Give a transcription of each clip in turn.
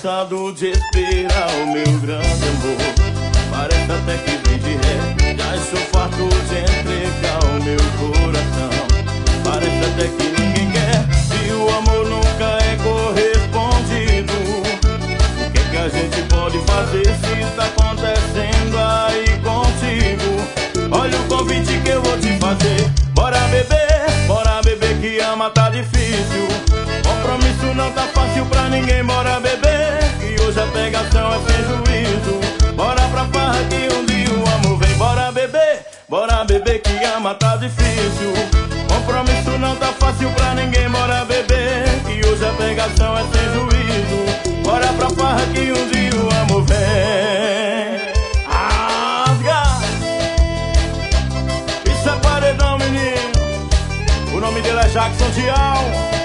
cansado de esperar o meu grande amor. Parece até que vem de ré. Já estou farto de entregar o meu coração. Parece até que ninguém quer, e o amor nunca é correspondido. O que é que a gente pode fazer se está acontecendo aí contigo? Olha o convite que eu vou te fazer. Bora beber que ama tá difícil. Compromisso não tá fácil pra ninguém. Bora beber, que hoje a pegação é sem juízo. Bora pra farra que um dia o amor vem. Bora beber que ama tá difícil. Compromisso não tá fácil pra ninguém. Bora beber, que hoje a pegação é sem juízo. Bora pra farra que um dia o amor vem. Rasga! Isso é paredão, menino. O nome dele é Jackson Tial.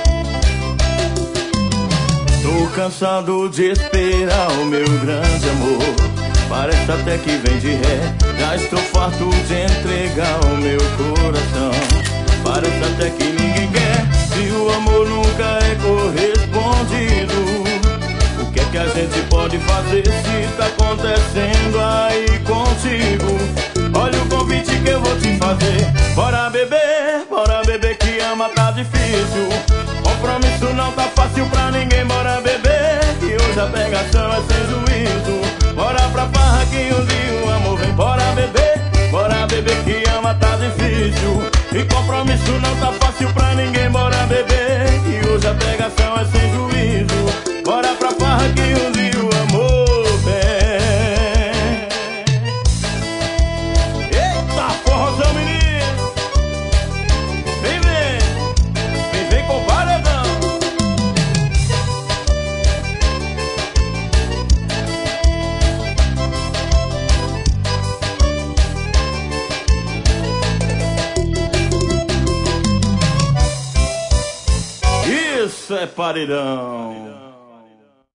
Tô cansado de esperar o meu grande amor. Parece até que vem de ré. Já estou farto de entregar o meu coração. Parece até que ninguém quer, e o amor nunca é correspondido. O que é que a gente pode fazer se tá acontecendo aí contigo? Olha o convite que eu vou te fazer. Bora beber que ama tá difícil. Compromisso não tá fácil pra ninguém. Bora beber, que hoje a pegação é sem juízo. Bora pra farra que um dia o amor vem. Bora beber que ama tá difícil. E compromisso não tá fácil pra ninguém. Bora beber, que hoje a pegação é sem juízo. Bora pra farra que um dia o amor vem. Eita, forrozão, menino. Vem com paredão. Isso é paredão.